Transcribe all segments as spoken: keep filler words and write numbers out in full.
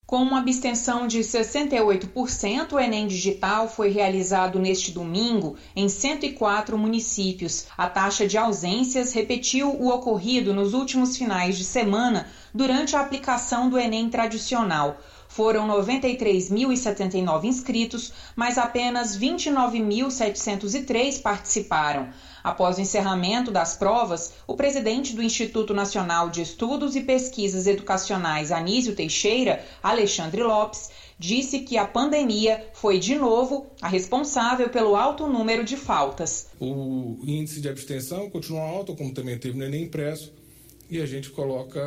Com uma abstenção de sessenta e oito por cento, o Enem Digital foi realizado neste domingo em cento e quatro municípios. A taxa de ausências repetiu o ocorrido nos últimos finais de semana durante a aplicação do Enem tradicional. Foram noventa e três mil e setenta e nove inscritos, mas apenas vinte e nove mil setecentos e três participaram. Após o encerramento das provas, o presidente do Instituto Nacional de Estudos e Pesquisas Educacionais, Anísio Teixeira, Alexandre Lopes, disse que a pandemia foi, de novo, a responsável pelo alto número de faltas. O índice de abstenção continua alto, como também teve no Enem impresso, e a gente coloca,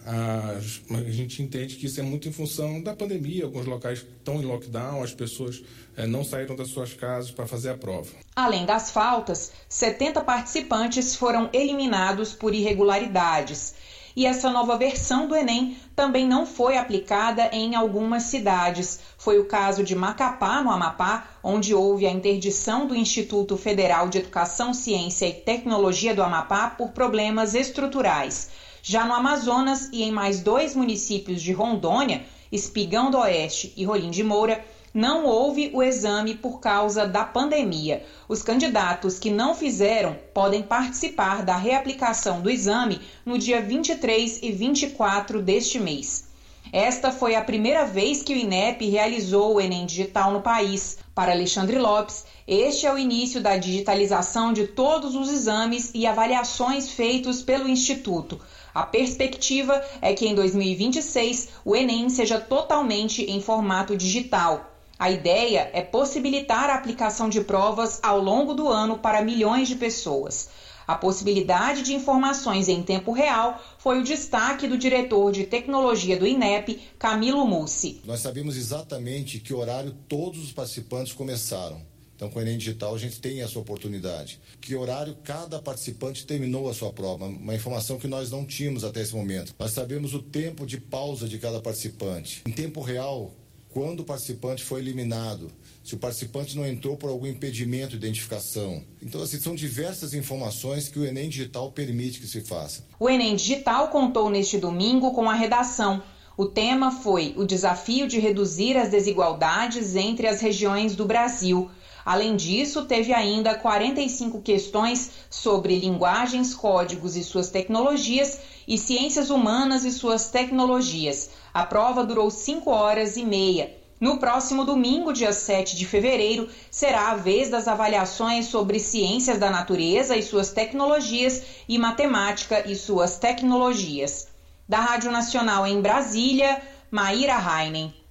a, a gente entende que isso é muito em função da pandemia. Alguns locais estão em lockdown, as pessoas é, não saíram das suas casas para fazer a prova. Além das faltas, setenta participantes foram eliminados por irregularidades. E essa nova versão do Enem também não foi aplicada em algumas cidades. Foi o caso de Macapá, no Amapá, onde houve a interdição do Instituto Federal de Educação, Ciência e Tecnologia do Amapá por problemas estruturais. Já no Amazonas e em mais dois municípios de Rondônia, Espigão do Oeste e Rolim de Moura, não houve o exame por causa da pandemia. Os candidatos que não fizeram podem participar da reaplicação do exame no dia vinte e três e vinte e quatro deste mês. Esta foi a primeira vez que o INEP realizou o Enem Digital no país. Para Alexandre Lopes, este é o início da digitalização de todos os exames e avaliações feitos pelo Instituto. A perspectiva é que em dois mil e vinte e seis o Enem seja totalmente em formato digital. A ideia é possibilitar a aplicação de provas ao longo do ano para milhões de pessoas. A possibilidade de informações em tempo real foi o destaque do diretor de tecnologia do INEP, Camilo Mussi. Nós sabemos exatamente que horário todos os participantes começaram. Então, com o Enem Digital, a gente tem essa oportunidade. Que horário cada participante terminou a sua prova, uma informação que nós não tínhamos até esse momento. Nós sabemos o tempo de pausa de cada participante. Em tempo real, quando o participante foi eliminado, se o participante não entrou por algum impedimento de identificação. Então, assim, são diversas informações que o Enem Digital permite que se faça. O Enem Digital contou neste domingo com a redação. O tema foi o desafio de reduzir as desigualdades entre as regiões do Brasil. Além disso, teve ainda quarenta e cinco questões sobre linguagens, códigos e suas tecnologias e ciências humanas e suas tecnologias. A prova durou cinco horas e meia. No próximo domingo, dia sete de fevereiro, será a vez das avaliações sobre ciências da natureza e suas tecnologias e matemática e suas tecnologias. Da Rádio Nacional em Brasília, Maíra Heinen.